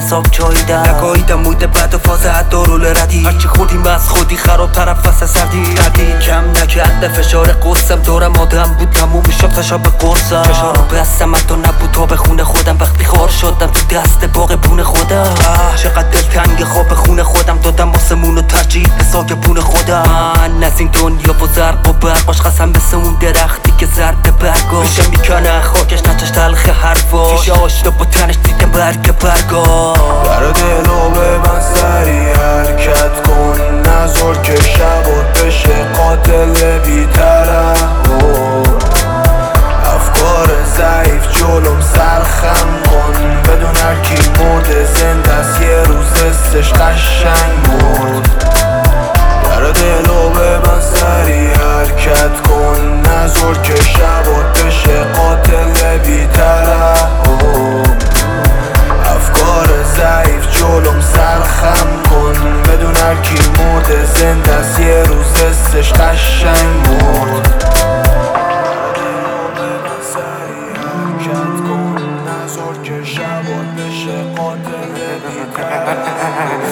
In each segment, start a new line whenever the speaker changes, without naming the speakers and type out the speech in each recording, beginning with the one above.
حساب چاییدم نگاهیدم موده بعد و فاز دارول ردی هرچی خودیم از خودی خراب طرف فصل سردی ردی کم نکرده فشار قصم دارم آدم بود تموم میشد تشا به قرصم فشارو بستم حتی نبود تا به خونه خودم وقتی خار شدم تو دست باغ بون خودم چقدر دلتنگ خواب خونه خودم دادم آسمون و ترجیح به ساکبون خودم من از این دنیا و زرق و برق باش قسم مثل اون درختی که زرد برگا میشه میکنه خاکش نچش تلخ حرفا فیشه آشتا با تنش دیده برگ برگا
در دلو به من سری حرکت کن نذار که شبات بشه قاتل بی‌طرف افکار ضعیف جلوم سرخم کن بدون هرکی مرده زنده است یه روز دستش قشنگ مرد در دلو به من سری حرکت کن نذار که شبات بشه قاتل بی‌طرف افکار ضعیف جلوم سرخم کن بدون هرکی مرده زنده است یه روز دستش قشنگ مرد نذار که شبات بشه قاتل بی‌طرف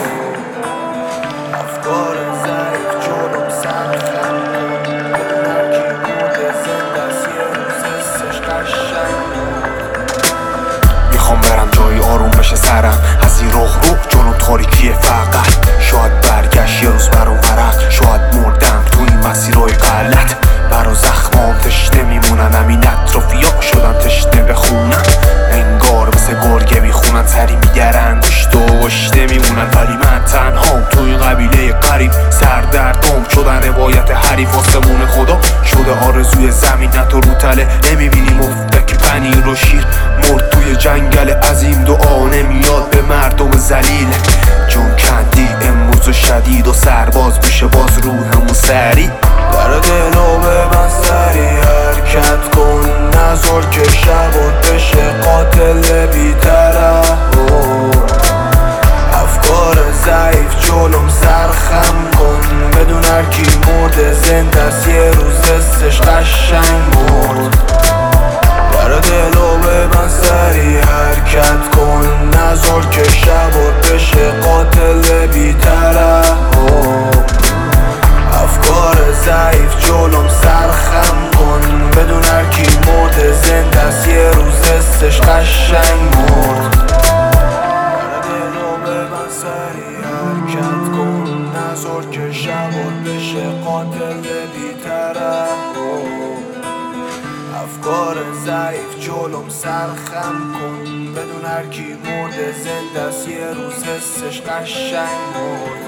افکار ضعیف جلوم سرخم کن بدون هرکی مرده زنده است یه روز دستش قشنگ مرد
میخوام برم جایی آروم بشه سرم از این رخ جلو تاریکی فقط شاید برگشت یه روز برام ورق شاید مردم تو این مسیرهای غلط برا زخمام تشنه میمونن همین اطرافیا شدن تشنه بخونن انگار مثل گرگه میخونن سری میگرن گشت و گشته میمونن ولی من تنهام تو این قبیله قریب سردردام شدن روایت حریف آسمون خدا شده آرزوی زمین نه تو رو تله نمیبینی مفتک پنیر و شیر مرد توی جنگل عظیم دعا نمیاد به مردم ذلیل جون کندی امروز و شدید و سرباز میشه باز روحمون سری
در دلو به من سری حرکت کن نذار که شبات بشه قاتل بی‌طرف افکار ضعیف جلوم سرخم کن بدون هرکی مرده زنده است یه روز دستش قشنگ مرد در دلو به من سری حرکت کن نذار که شبات بشه قاتل بی‌طرف افکار ضعیف جلوم سرخم کن بدون هرکی مرده زنده است یه روز دستش قشنگ مرد در دلو به من سری حرکت کن نذار که شبات بشه قاتل بی‌طرف افکار ضعیف جلوم سرخم کن بدون هرکی مرده زنده است یه روز حسش قشنگ مرد